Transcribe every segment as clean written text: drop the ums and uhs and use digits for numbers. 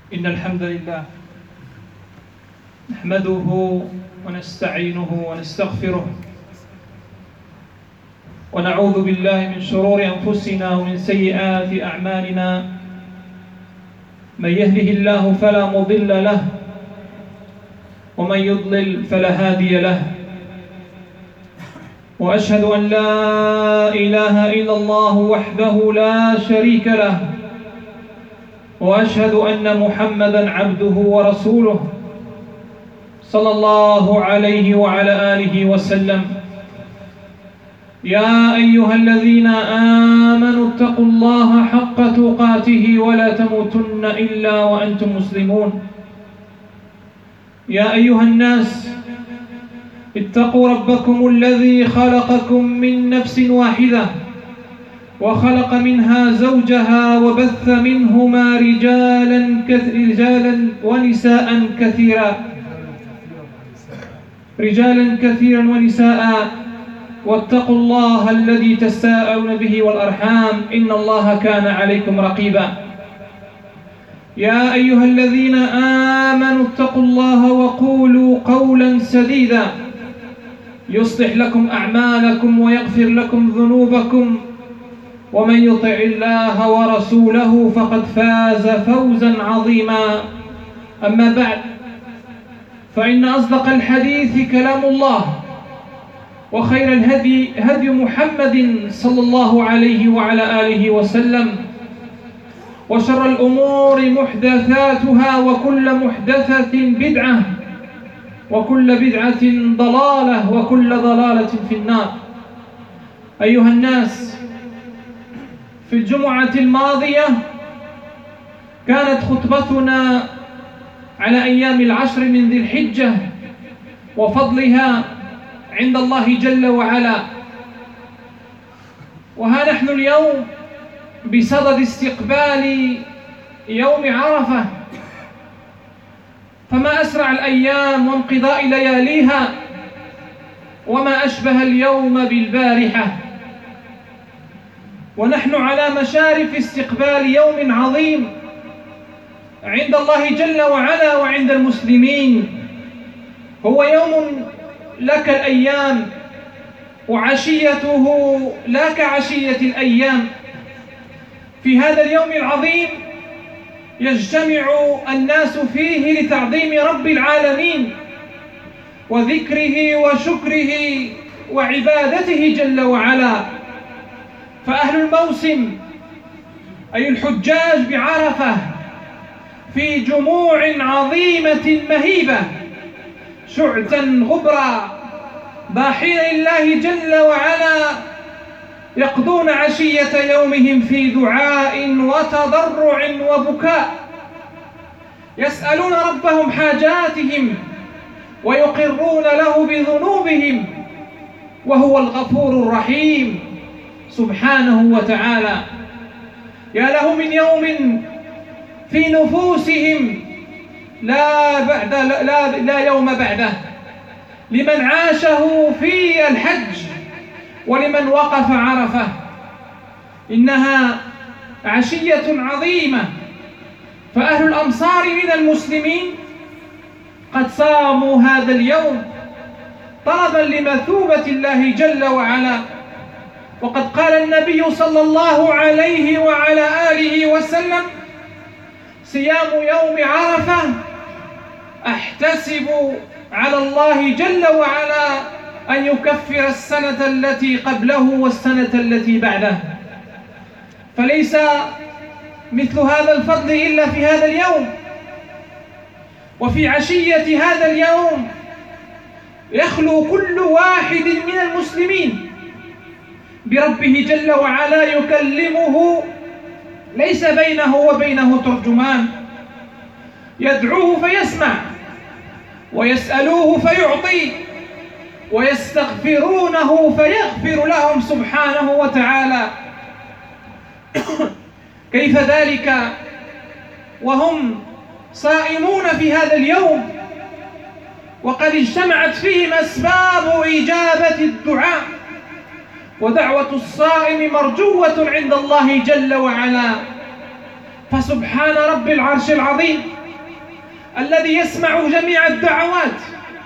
إن الحمد لله نحمده ونستعينه ونستغفره ونعوذ بالله من شرور أنفسنا ومن سيئات أعمالنا. من يهده الله فلا مضل له ومن يضلل فلا هادي له، وأشهد أن لا إله إلا الله وحده لا شريك له، وأشهد أن محمدًا عبده ورسوله صلى الله عليه وعلى آله وسلم. يا أيها الذين آمنوا اتقوا الله حق تقاته ولا تموتن إلا وأنتم مسلمون. يا أيها الناس اتقوا ربكم الذي خلقكم من نفس واحدة وخلق منها زوجها وبث منهما رجالا كثيرا ونساء، واتقوا الله الذي تساءلون به والأرحام إن الله كان عليكم رقيبا. يا أيها الذين آمنوا اتقوا الله وقولوا قولا سديدا يصلح لكم أعمالكم ويغفر لكم ذنوبكم، ومن يطع الله ورسوله فقد فاز فوزا عظيما. أما بعد، فإن أصدق الحديث كلام الله، وخير الهدي هدي محمد صلى الله عليه وعلى آله وسلم، وشر الأمور محدثاتها، وكل محدثة بدعة، وكل بدعة ضلالة، وكل ضلالة في النار. أيها الناس، في الجمعة الماضية كانت خطبتنا على أيام العشر من ذي الحجة وفضلها عند الله جل وعلا، وها نحن اليوم بصدد استقبال يوم عرفة، فما أسرع الأيام وانقضاء لياليها، وما أشبه اليوم بالبارحة، ونحن على مشارف استقبال يوم عظيم عند الله جل وعلا وعند المسلمين. هو يوم لك الأيام، وعشيته لا كعشية الأيام. في هذا اليوم العظيم يجتمع الناس فيه لتعظيم رب العالمين وذكره وشكره وعبادته جل وعلا. فأهل الموسم أي الحجاج بعرفة في جموع عظيمة مهيبة شعثا غبرا باحين لله جل وعلا، يقضون عشية يومهم في دعاء وتضرع وبكاء، يسألون ربهم حاجاتهم ويقرون له بذنوبهم، وهو الغفور الرحيم سبحانه وتعالى. يا له من يوم في نفوسهم لا يوم بعده، لمن عاشه في الحج ولمن وقف عرفة. إنها عشية عظيمة، فأهل الأمصار من المسلمين قد صاموا هذا اليوم طلبا لمثوبة الله جل وعلا، وقد قال النبي صلى الله عليه وعلى آله وسلم: صيام يوم عرفة أحتسب على الله جل وعلا أن يكفر السنة التي قبله والسنة التي بعده. فليس مثل هذا الفضل إلا في هذا اليوم. وفي عشية هذا اليوم يخلو كل واحد من المسلمين بربه جل وعلا، يكلمه ليس بينه وبينه ترجمان، يدعوه فيسمع، ويسألوه فيعطي، ويستغفرونه فيغفر لهم سبحانه وتعالى. كيف ذلك وهم صائمون في هذا اليوم، وقد اجتمعت فيهم أسباب إجابة الدعاء، ودعوة الصائم مرجوة عند الله جل وعلا. فسبحان رب العرش العظيم الذي يسمع جميع الدعوات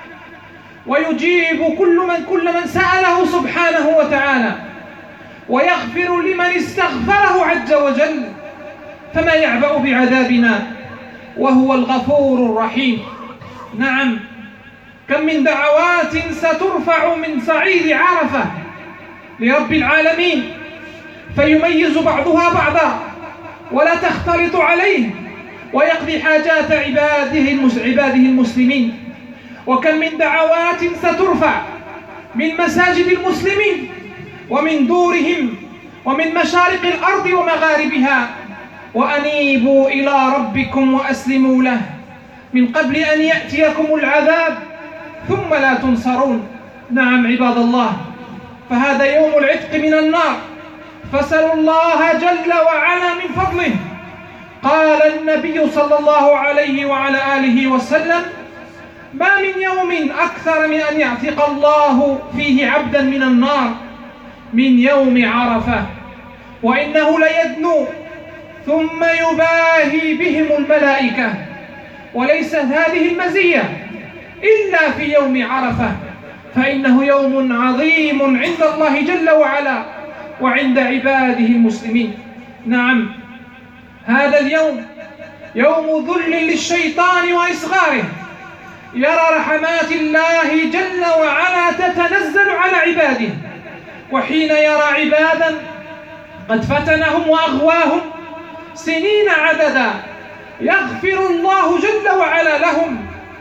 ويجيب كل من سأله سبحانه وتعالى، ويغفر لمن استغفره عز وجل، فما يعبأ بعذابنا وهو الغفور الرحيم. نعم، كم من دعوات سترفع من صعيد عرفة لرب العالمين فيميز بعضها بعضا ولا تختلط عليه، ويقضي حاجات عباده المسلمين. وكم من دعوات سترفع من مساجد المسلمين ومن دورهم ومن مشارق الأرض ومغاربها، وأنيبوا إلى ربكم وأسلموا له من قبل أن يأتيكم العذاب ثم لا تنصرون. نعم عباد الله، فهذا يوم العتق من النار، فاسألوا الله جل وعلا من فضله. قال النبي صلى الله عليه وعلى آله وسلم: ما من يوم أكثر من أن يعتق الله فيه عبدا من النار من يوم عرفة، وإنه ليدنو ثم يباهي بهم الملائكة، وليست هذه المزية إلا في يوم عرفة، فإنه يوم عظيم عند الله جل وعلا وعند عباده المسلمين. نعم، هذا اليوم يوم ذل للشيطان وإصغاره، يرى رحمات الله جل وعلا تتنزل على عباده، وحين يرى عبادا قد فتنهم وأغواهم سنين عددا يغفر الله جل وعلا لهم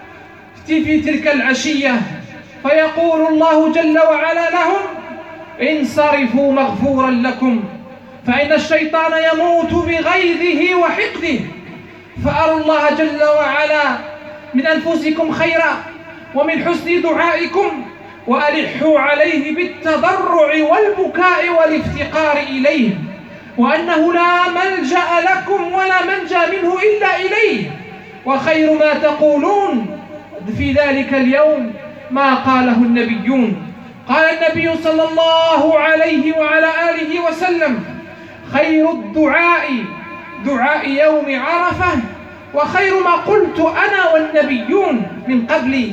في تلك العشية، فيقول الله جل وعلا لهم: انصرفوا مغفورا لكم، فإن الشيطان يموت بغيظه وحقده، فأروا الله جل وعلا من أنفسكم خيرا ومن حسن دعائكم، وألحوا عليه بالتضرع والبكاء والافتقار إليه، وأنه لا ملجأ لكم ولا منجا منه إلا إليه، وخير ما تقولون في ذلك اليوم ما قاله النبيون. قال النبي صلى الله عليه وعلى آله وسلم: خير الدعاء دعاء يوم عرفة، وخير ما قلت أنا والنبيون من قبلي: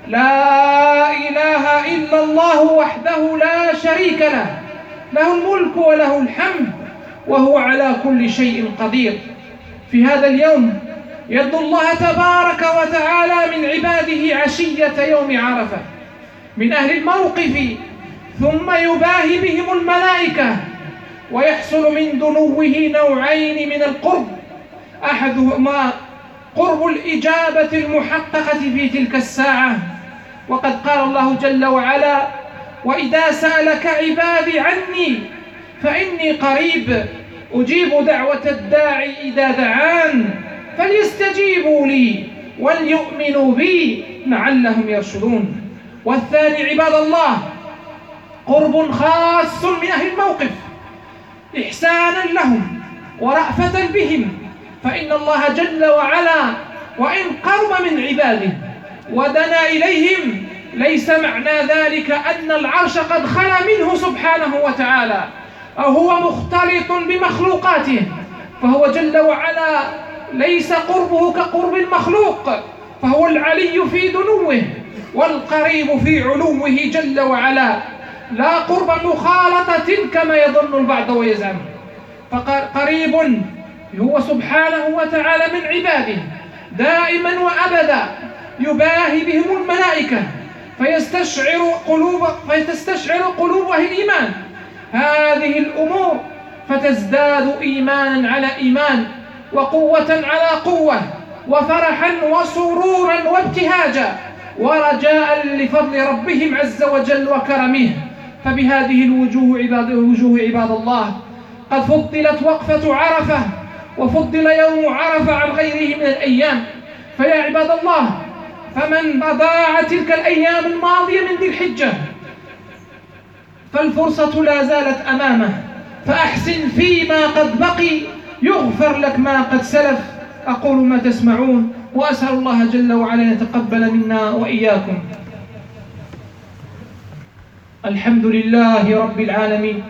لا إله إلا الله وحده لا شريك له، له الملك وله الحمد وهو على كل شيء قدير. في هذا اليوم يرضى الله تبارك وتعالى من عباده عشية يوم عرفة من أهل الموقف، ثم يباهي بهم الملائكة، ويحصل من دنوه نوعين من القرب: أحدهما قرب الإجابة المحققة في تلك الساعة، وقد قال الله جل وعلا: وإذا سألك عبادي عني فإني قريب أجيب دعوة الداعي إذا دعان فليستجيبوا لي وليؤمنوا بي لعلهم يرشدون. والثاني عباد الله قرب خاص من أهل الموقف إحسانا لهم ورأفة بهم، فإن الله جل وعلا وإن قرب من عباده ودنا إليهم ليس معنى ذلك أن العرش قد خلا منه سبحانه وتعالى أو هو مختلط بمخلوقاته، فهو جل وعلا ليس قربه كقرب المخلوق، فهو العلي في دنوه والقريب في علوه جل وعلا، لا قرب مخالطة كما يظن البعض ويزعم، فقريب هو سبحانه وتعالى من عباده دائما وأبدا، يباهي بهم الملائكة فيستشعر قلوب أهل الإيمان هذه الأمور، فتزداد إيمانا على إيمان، وقوة على قوة، وفرحا وسرورا وابتهاجا ورجاء لفضل ربهم عز وجل وكرمه. فبهذه الوجوه عباد الله قد فضلت وقفة عرفة، وفضل يوم عرفة عن غيره من الأيام. فيا عباد الله، فمن أضاع تلك الأيام الماضية من ذي الحجة فالفرصة لا زالت أمامه، فأحسن فيما قد بقي يغفر لك ما قد سلف. أقول ما تسمعون، وأسأل الله جل وعلا أن يتقبل منا وإياكم. الحمد لله رب العالمين،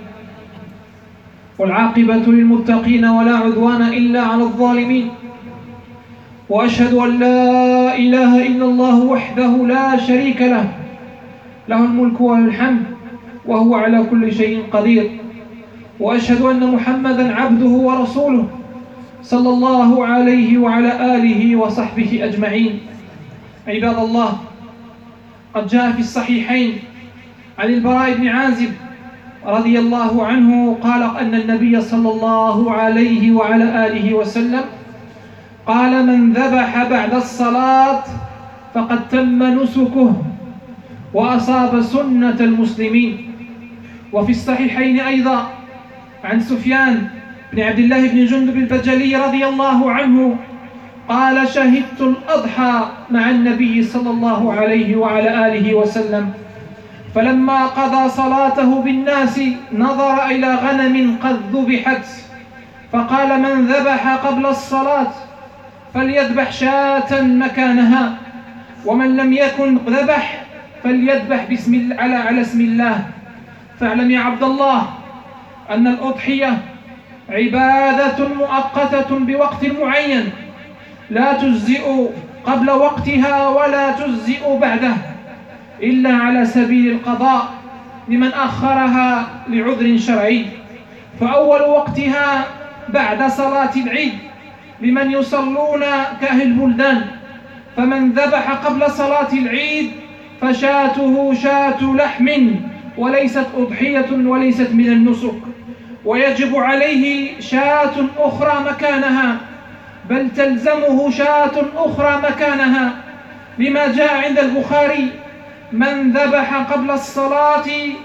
والعاقبة للمتقين ولا عدوان إلا على الظالمين، وأشهد أن لا إله إلا الله وحده لا شريك له، له الملك وله الحمد وهو على كل شيء قدير. وأشهد أن محمدا عبده ورسوله صلى الله عليه وعلى آله وصحبه أجمعين. عباد الله، قد جاء في الصحيحين عن البراء بن عازب رضي الله عنه قال أن النبي صلى الله عليه وعلى آله وسلم قال: من ذبح بعد الصلاة فقد تم نسكه وأصاب سنة المسلمين. وفي الصحيحين أيضا عن سفيان بن عبد الله بن جندب البجلي رضي الله عنه قال: شهدت الأضحى مع النبي صلى الله عليه وعلى آله وسلم، فلما قضى صلاته بالناس نظر إلى غنم قد ذبحت فقال: من ذبح قبل الصلاة فليذبح شاة مكانها، ومن لم يكن ذبح فليذبح على اسم الله. فاعلم يا عبد الله أن الأضحية عبادة مؤقتة بوقت معين، لا تجزئ قبل وقتها ولا تجزئ بعده إلا على سبيل القضاء لمن أخرها لعذر شرعي. فأول وقتها بعد صلاة العيد لمن يصلون كأهل البلدان، فمن ذبح قبل صلاة العيد فشاته شاة لحم وليست أضحية وليست من النسك، ويجب عليه شاة أخرى مكانها، بل تلزمه شاة أخرى مكانها، لما جاء عند البخاري: من ذبح قبل الصلاة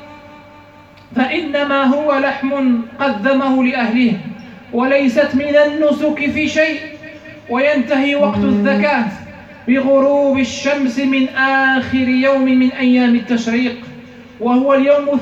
فإنما هو لحم قدمه لأهله وليست من النسك في شيء. وينتهي وقت الزكاة بغروب الشمس من آخر يوم من أيام التشريق، وهو اليوم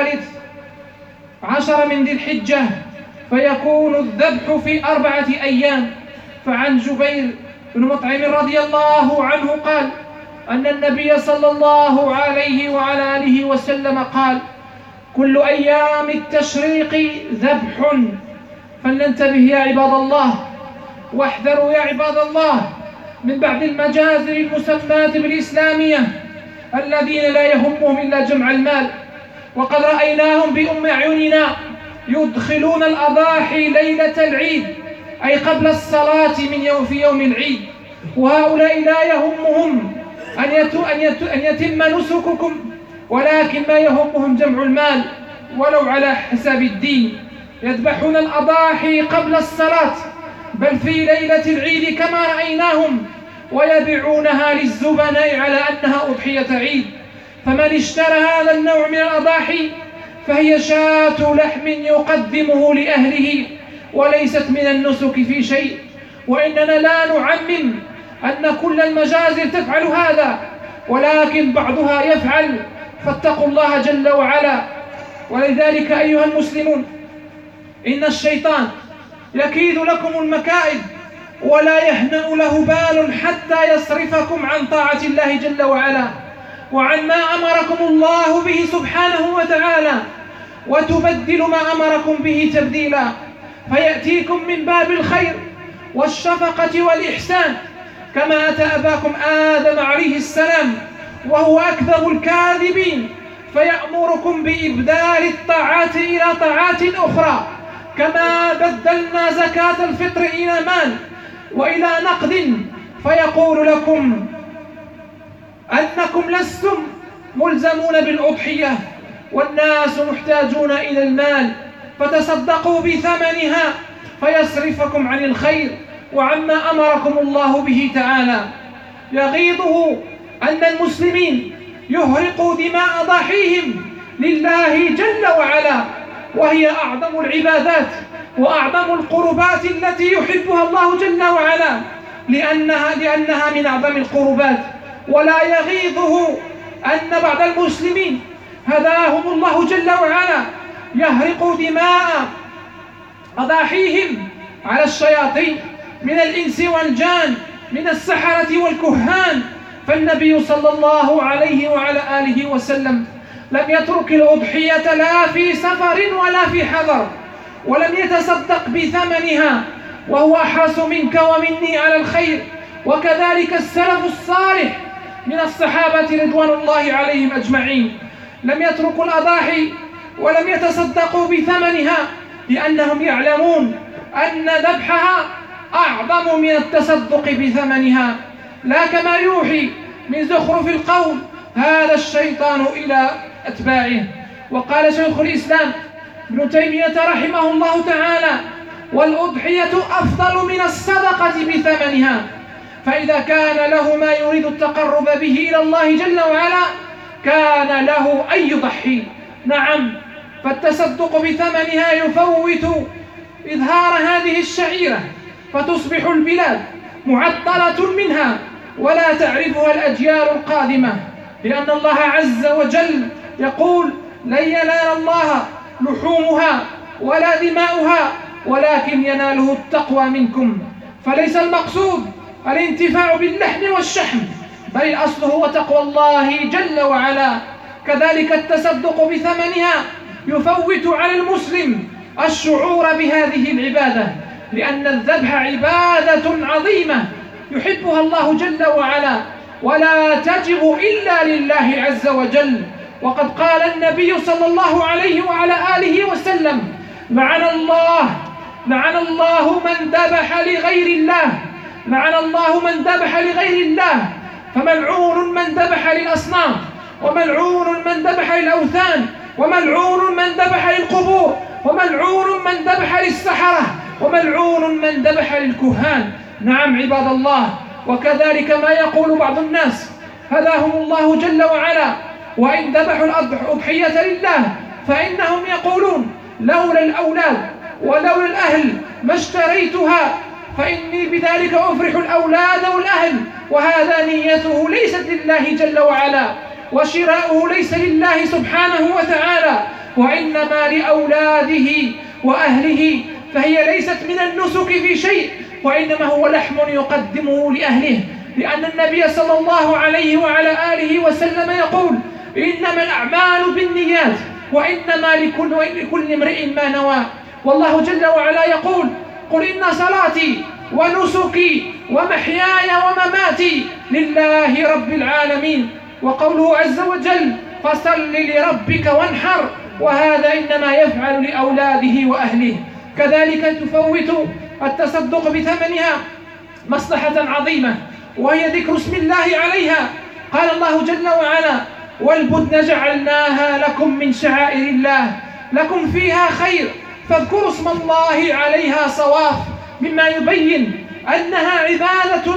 13 من ذي الحجة، فيكون الذبح في 4 أيام. فعن جبير بن مطعم رضي الله عنه قال أن النبي صلى الله عليه وعلى آله وسلم قال: كل أيام التشريق ذبح. فلننتبه يا عباد الله، واحذروا يا عباد الله من بعض المجازر المسماة بالإسلامية الذين لا يهمهم إلا جمع المال، وقد رأيناهم بأم أعيننا يدخلون الأضاحي ليلة العيد، أي قبل الصلاة في يوم العيد، وهؤلاء لا يهمهم أن يتم نسككم، ولكن ما يهمهم جمع المال ولو على حساب الدين. يذبحون الأضاحي قبل الصلاة بل في ليلة العيد كما رأيناهم، ويبيعونها للزبناء على أنها أضحية عيد. فمن اشترى هذا النوع من الأضاحي فهي شاة لحم يقدمه لأهله وليست من النسك في شيء. وإننا لا نعمم أن كل المجازر تفعل هذا، ولكن بعضها يفعل، فاتقوا الله جل وعلا. ولذلك أيها المسلمون، إن الشيطان يكيد لكم المكائد ولا يهنأ له بال حتى يصرفكم عن طاعة الله جل وعلا وعن ما أمركم الله به سبحانه وتعالى، وتبدل ما أمركم به تبديلا، فيأتيكم من باب الخير والشفقة والإحسان كما أتى أباكم آدم عليه السلام وهو أكذب الكاذبين، فيأمركم بإبدال الطاعات إلى طاعات أخرى، كما بدلنا زكاة الفطر إلى مال وإلى نقد، فيقول لكم أنكم لستم ملزمون بالأضحية والناس محتاجون إلى المال، فتصدقوا بثمنها، فيصرفكم عن الخير وعما أمركم الله به تعالى. يغيظه أن المسلمين يهرقوا دماء أضاحيهم لله جل وعلا، وهي أعظم العبادات وأعظم القربات التي يحبها الله جل وعلا، لأنها من أعظم القربات. ولا يغيظه أن بعض المسلمين هداهم الله جل وعلا يهرقوا دماء أضاحيهم على الشياطين من الإنس والجان، من السحرة والكهان. فالنبي صلى الله عليه وعلى آله وسلم لم يترك الأضحية لا في سفر ولا في حضر، ولم يتصدق بثمنها، وهو أحرص منك ومني على الخير وكذلك السلف الصالح من الصحابة رضوان الله عليهم أجمعين لم يتركوا الأضاحي ولم يتصدقوا بثمنها، لأنهم يعلمون أن ذبحها أعظم من التصدق بثمنها، لا كما يوحي من زخرف القول هذا الشيطان إلى أتباعه. وقال شيخ الإسلام ابن تيمية رحمه الله تعالى: والأضحية أفضل من الصدقة بثمنها، فإذا كان له ما يريد التقرب به إلى الله جل وعلا كان له أن يضحي. نعم، فالتصدق بثمنها يفوت إظهار هذه الشعيرة، فتصبح البلاد معطلة منها ولا تعرفها الأجيال القادمة، لأن الله عز وجل يقول: لن ينال الله لحومها ولا دماؤها ولكن يناله التقوى منكم. فليس المقصود الانتفاع باللحم والشحم، بل الأصل هو تقوى الله جل وعلا. كذلك التصدق بثمنها يفوت على المسلم الشعور بهذه العبادة، لأن الذبح عبادة عظيمة يحبها الله جل وعلا ولا تجب إلا لله عز وجل. وقد قال النبي صلى الله عليه وعلى آله وسلم: لعن الله من ذبح لغير الله، لعن الله من ذبح لغير الله، فملعون من ذبح للأصنام، وملعون من ذبح للأوثان، وملعون من ذبح للقبور، وملعون من ذبح للسحرة، وملعون من ذبح للكهان. نعم عباد الله، وكذلك ما يقول بعض الناس هداهم الله جل وعلا، وإن ذبحوا الأضحية لله فإنهم يقولون: لولا الأولاد ولولا الأهل ما اشتريتها، فإني بذلك أفرح الأولاد والأهل. وهذا نيته ليست لله جل وعلا، وشراؤه ليس لله سبحانه وتعالى، وإنما لأولاده وأهله، فهي ليست من النسك في شيء، وإنما هو لحم يقدمه لأهله، لأن النبي صلى الله عليه وعلى آله وسلم يقول: إنما الأعمال بالنيات وإنما لكل امرئ ما نوى. والله جل وعلا يقول: قل إن صلاتي ونسكي ومحياي ومماتي لله رب العالمين. وقوله عز وجل: فصل لربك وانحر، وهذا إنما يفعل لأولاده وأهله. كذلك تفوت التصدق بثمنها مصلحة عظيمة، وهي ذكر اسم الله عليها. قال الله جل وعلا: والبدن جعلناها لكم من شعائر الله لكم فيها خير فاذكروا اسم الله عليها صواف، مما يبين أنها عبادة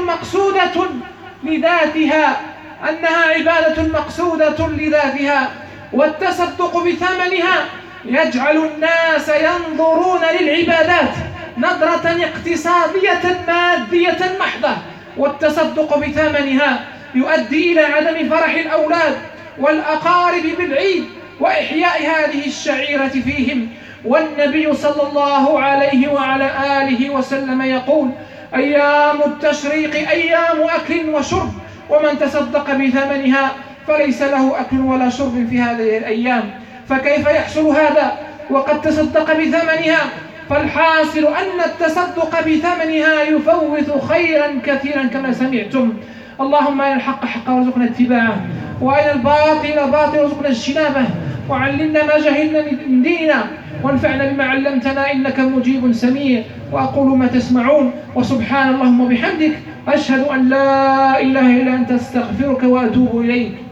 مقصودة لذاتها. والتصدق بثمنها يجعل الناس ينظرون للعبادات نظرة اقتصادية مادية محضة، والتصدق بثمنها يؤدي إلى عدم فرح الأولاد والأقارب بالعيد وإحياء هذه الشعيرة فيهم. والنبي صلى الله عليه وعلى آله وسلم يقول: أيام التشريق أيام أكل وشرب، ومن تصدق بثمنها فليس له أكل ولا شرب في هذه الأيام. فكيف يحصل هذا وقد تصدق بثمنها؟ فالحاصل أن التصدق بثمنها يفوت خيرا كثيرا كما سمعتم. اللهم أرنا الحق حقا وارزقنا اتباعه، وأرنا الباطل باطلا وارزقنا اجتنابه، وعلمنا ما جهلنا من ديننا، وانفعنا بما علمتنا إنك مجيب سميع. وأقول ما تسمعون، وسبحان اللهم وبحمدك، أشهد أن لا إله إلا أنت، أستغفرك وأتوب إليك.